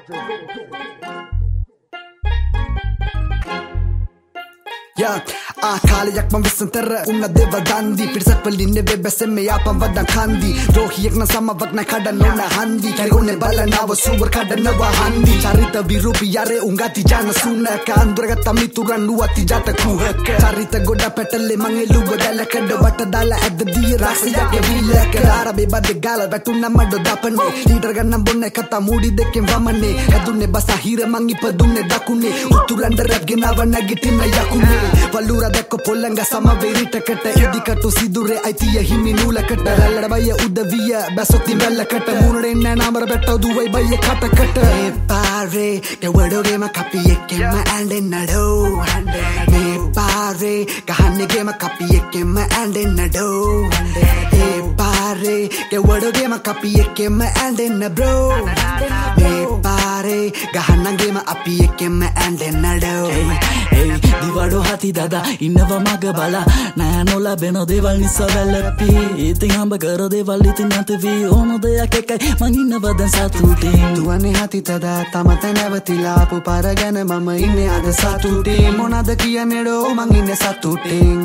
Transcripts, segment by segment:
Yeah, කාලයක් මම විසන්තර උන්න දේවල් දන්දි පිටසක් වලින් නෙවෙයි බැසෙන්නේ යාපම් වඩන් කන්දි රෝහියෙක් නම් සමවක් නැ කඩන්න ඕන හන්දි කැරගොන්නේ බලනව සුවර් කඩනව හන්දි චරිත විරූපී යරේ උංගති ජන සුනක අඳුරගත්ත මිතුරන් නුවති ජට කුහක චරිත ගොඩ පැටලේ මං එළුව දැලකඩ වට දාලා ඇද්ද දී රාසියගේ විලක ආරබේ බද්ද ගාල වැටුන්න මඩ දපන්නේ ලීඩර් ගන්නම් බොන්නේ කතා මූඩි දෙකෙන් වමනේ ඇදුන්නේ බස හිර මං ඉපදුන්නේ දකුණේ උතුරන්ඩ රැප් ගෙනව නැගිටින්න යකුනේ වලුරා දැක්ක පොල්ලංග සමවේරිටකට ඉදිකටු සිදුරේ අයිතිය හිමි නූලකට රැල්ලඩ බය උදවිය බැසොත්ති බැල්ලකට මුණෙන් නෑ නාමර බැට්ටෝ දුවයි බය කටකට මේ පාරේ ගෙවඩෝගේම කපියෙක්කෙම ඇඬෙන්නඩෝ මේ පාරේ ගහන්නේගේම කපියෙක්කෙම ඇඬෙන්නඩෝ ඒ පාරේ ගෙවඩෝගේම කපියෙක්කෙම ඇඬෙන්න බ්‍රෝ මේ පාරේ ගහන්නගේම අපි එක්කෙම ඇඬෙන්නඩෝ දිවඩෝ හති දදා ඉන්නව මග බලා නෑ නොලැබෙන දේවල් නිසා වැළපි ඉතින් හම්බ කර දේවල් ඉතින් නැතිවී ඕන දෙයක් එකයි මං ඉන්නව දැන් සතුටින් දුවන්නේ හති දදා තම තැන නැවතිලා ආපු පාර ගැන මම ඉන්නේ අද සතුටින් මොනද කියන්නේඩෝ මං ඉන්නේ සතුටින්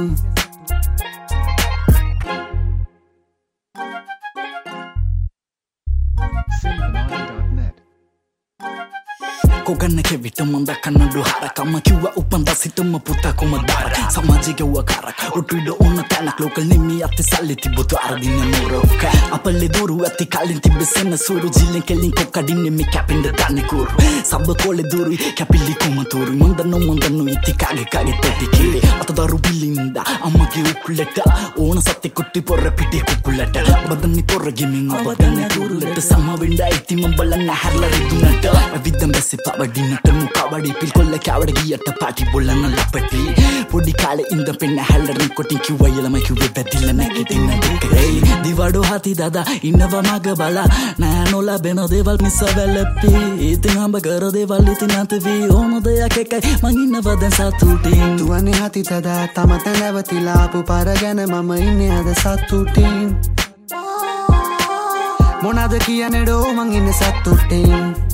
කොගන්න කෙවිට මොඳ කන්නඩු හරකම කිව්ව උපන්ද සිටම පුතා කොමදාර සමාජිකව කරක් උටුඩ ඕන තැනක් ලෝකල් නෙමි අති සල්ලි තිබුතු අරදින මොරොක්ක අපල්ලේ දුරු ඇති කලින් තිබෙසෙන සුරු ජිල්ලෙන් කෙලින් කොකඩින්නේ මේ කැපින්ද තන්නේ කුරු සම්බ කොලේ දුරුයි කැපිලි කොමතුරු මොන්දනු ඉති කාගේ තෙතිකේ අත දරු බිලින්ද අම්මගේ උකුලට ඕන සත්‍ය කුටි පොර පිටි කුකුලට බදන්නේ පොර ගෙමින් ඔබදන්නේ කුරුලට සමවෙන්න ඉති මම බලන්න හැරලා රිදුනට විදම් බැසි පවඩින්නට මුකවඩි පිල්කොල්ල කැවඩ ගියට පාටි බොල්ලන්න ලපටි පොඩි කාලේ ඉඳන් පෙන්න හැල්ලරින් කොටින් කිව්වා යලම කිව්වේ බැදිල්ල නැගිටින්න දෙකේ දිවඩෝ හති දදා ඉන්නව මග බලා නෑ නොලැබෙන දේවල් නිසා වැළපි ඉතින් හම්බ කර දේවල් ඉතින් නැතිවී ඕන දෙයක් එකයි මං ඉන්නව දැන් සතුටින් දුවන්නේ හති දදා තම තැන නැවතිලා ආපු පාර ගැන මම ඉන්නේ අද සතුටින් මොනද කියන්නේඩෝ මං ඉන්නේ සතුටින්